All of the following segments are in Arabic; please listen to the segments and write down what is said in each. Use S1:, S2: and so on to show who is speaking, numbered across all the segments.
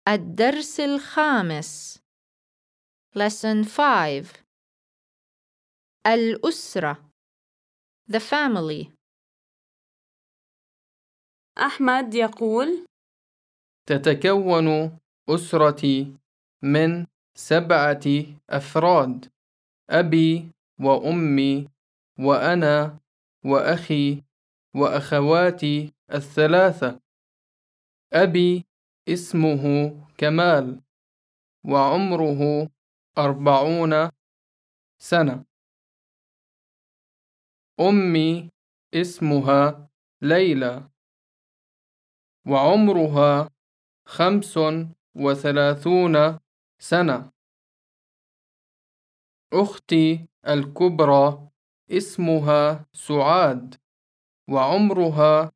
S1: الدرس الخامس Lesson 5 الأسرة The family
S2: أحمد يقول:
S3: تتكون أسرتي من 7 أفراد: أبي وأمي وأنا وأخي وأخواتي ال3. أبي اسمه كمال وعمره 40 سنة. أمي اسمها ليلى وعمرها 35 سنة. أختي الكبرى اسمها سعاد وعمرها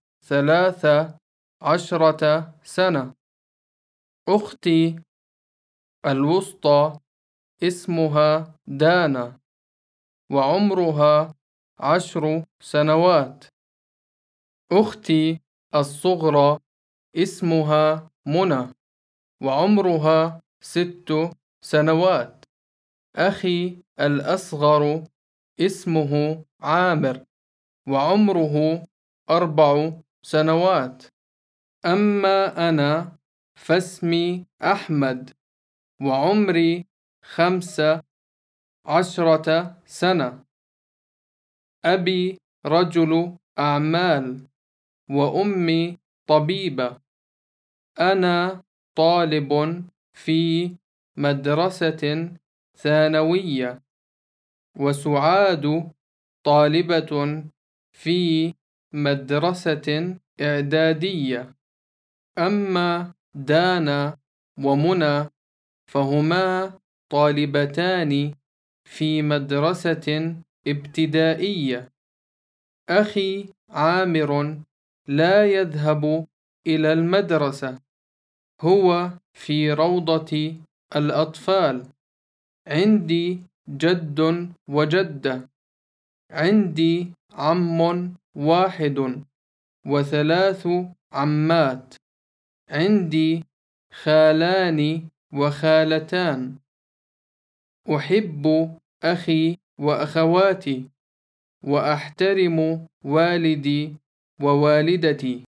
S3: 13 سنة. أختي الوسطى اسمها دانا وعمرها 10 سنوات. أختي الصغرى اسمها منى وعمرها 6 سنوات. أخي الأصغر اسمه عامر وعمره 4 سنوات. أما أنا فاسمي أحمد وعمري 15 سنة. أبي رجل أعمال وأمي طبيبة. أنا طالب في مدرسة ثانوية وسعاد طالبة في مدرسة إعدادية. أما دانا ومنى فهما طالبتان في مدرسة ابتدائية. أخي عامر لا يذهب إلى المدرسة، هو في روضة الأطفال. عندي جد وجدة. عندي عم واحد و3 عمات. عندي خالان وخالتان. أحب أخي وأخواتي وأحترم والدي ووالدتي.